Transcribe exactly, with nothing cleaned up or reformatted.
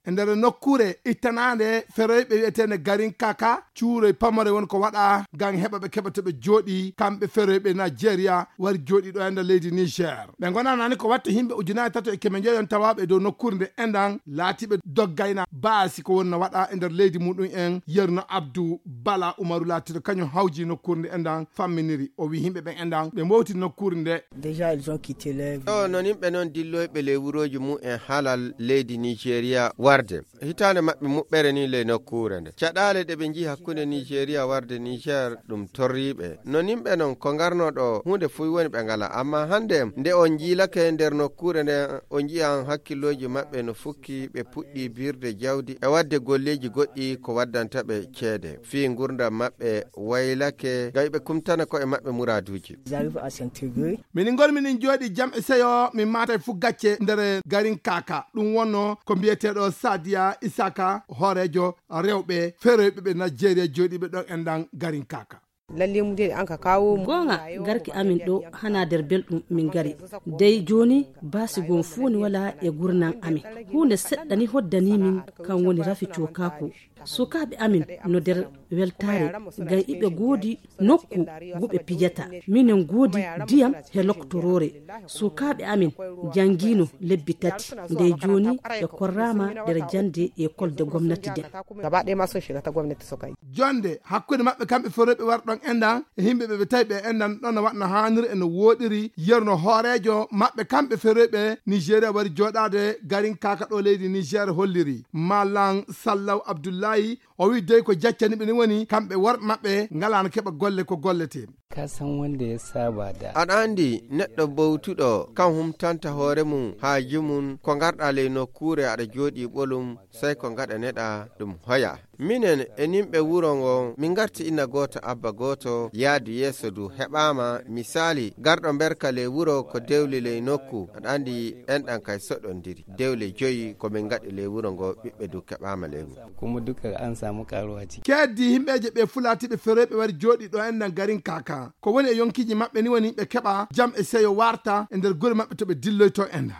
e nder nokkure ittanande feroyɓe wi'etene garin kaka cuuroy pamare won ko waɗa gan heɓa ɓe keɓa to ɓe jooɗi kamɓe feroyɓe Nigeria wari jooɗi ɗo e nder leydi Niger. Ɓe gonanani ko watta himɓe ujunaje tato e keme jeeyon tawaɓe dow nokkure nde endan laatiɓe doggayna baasi ko wonna waɗa e nder leydi muɗum en Yerno Abdou Bala Umaru laatiɗo kañum hawji nokkure nde endan famminiri o wi himɓe ɓen endan ɓe mowti nokkure nde. Déjà ils ont quitté les o non yimɓe noon dilloyɓe le wuroji mum en halal leydi Nigeria warde hitande maɓɓe muɓɓere ni le nokkure nde caɗale ɗe ɓe jii hakkunde Nigeria warde Niger ɗum torriɓe non yimɓe non ko garnoɗo hunde fuy woni ɓe ngala amma hande nde on jiilake nder nokkure nde on jiyan hakkilloji maɓɓe no fukki ɓe puɗɗi birde jawdi e wadde golleji goɗɗi ko waddanta ɓe ceede fi gurdam maɓɓe waylake gay ɓe kumtana ko e maɓɓe muraduji. Minin gol minin jooɗi jam e seyo min mata fu gacce nder garin kaka ɗum wonno ko mbiyeteɗo Sadia Isaka horejo rewɓe feroyɓe ɓe Nigeria jooɗiɓe ɗon endan garin kaka. lalle mu dai an ka kawo mu gonga garki amin do hana der beldum min gari dai joni basi gon funi wala e gurnan amin hunde seddani hoddani min kan woni rafi cokako sukaɓe amin no der weltare gay iɓe goodi nokku guɓe pijata minen goodi diyam he loktorore sukaɓe amin jangino lebbi tati nde joni ɓe korrama der jande école de gomnati den gaba ɗaya ma so shiga ta gwamnati so kai jonde hakkude maɓɓe kamɓe foroɓe warɗon endan e himɓe ɓe tawi ɓe endan ɗon no waɗno hanir eno woɗiri yerno hoorejo maɓɓe kamɓe feroɓe Nigeria wari joɗade garin kaka ɗo leydi Niger holliri Malang Sallaw Abdoulaye o wi dey ko jaccani ɓe ni woni kamɓe worɓe maɓɓe ngalano keɓa golle ko gollete ka san wanda ya saba da aɗa andi neɗɗo bowtuɗo kan humtanta hoore mum haaji mum ko garɗa ley nokkure aɗa jooɗi ɓolum sey ko gaɗa neɗa ɗum hoya minen e nimɓe wuro ngo min garti inna goto abba goto yaadu yeeso du heɓama misali garɗo berka ley wuro ko dewli ley nokku aɗa andi enɗan kay soɗodiri dewle joyi komin gaɗi ley wuro ngo ɓiɓɓe du keɓama ley mum kuma duka an samu karuwa ciki keddi himɓeje ɓe fulatiɓe feroɓe wari jooɗi ɗo enɗan garin kaka ko woni e yonkiji maɓɓe ni woni ɓe keɓa jam e seyo warta e nder guure maɓɓe to ɓe dilloyto enɗa